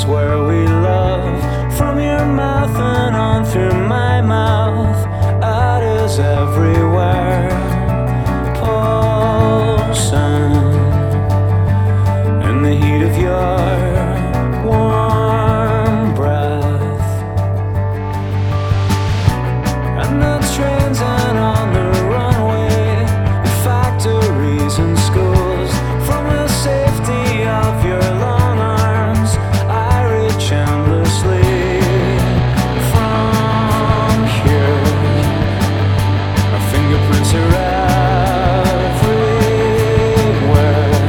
where we love. From your mouth and on through my mouth, art is everywhere, pulsing in the heat of your warm breath. And the trains and on the runway, the factories and schools, from the safety of your long arms, I reach endlessly. From here, our fingerprints are everywhere.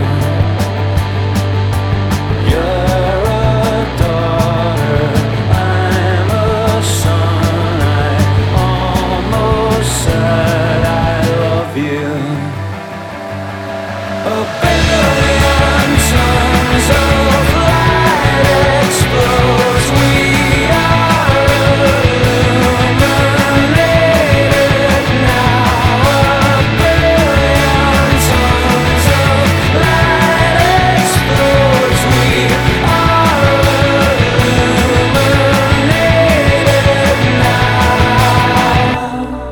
You're a daughter, I'm a son. I almost said I love you. A billion tons of light explodes. We are illuminated now. A billion tons of light explodes. We are illuminated now.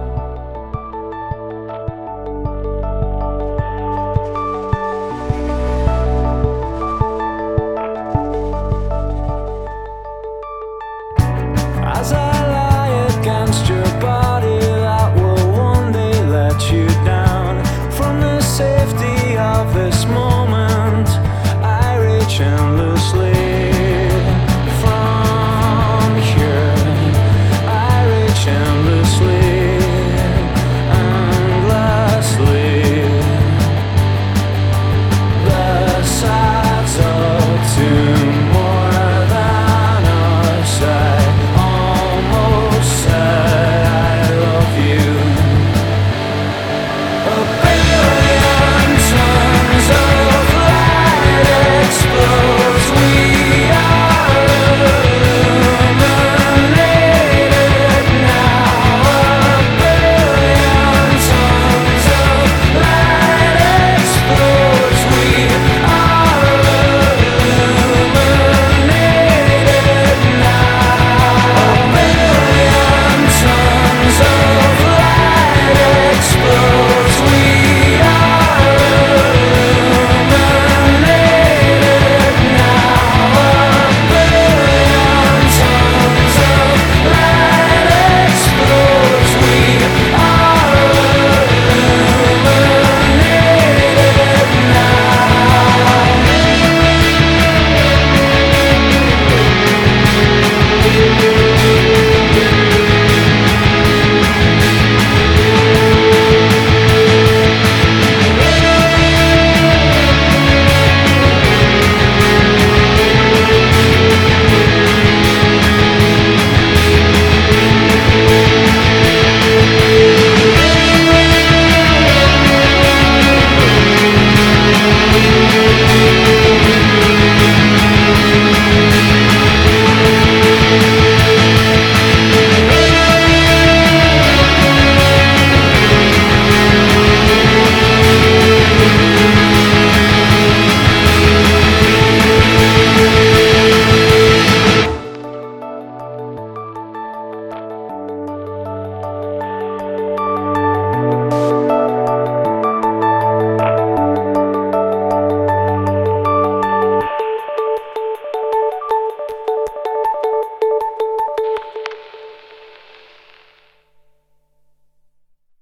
As I lie against your body that will one day let you down, from the safety of this moment, I reach endlessly.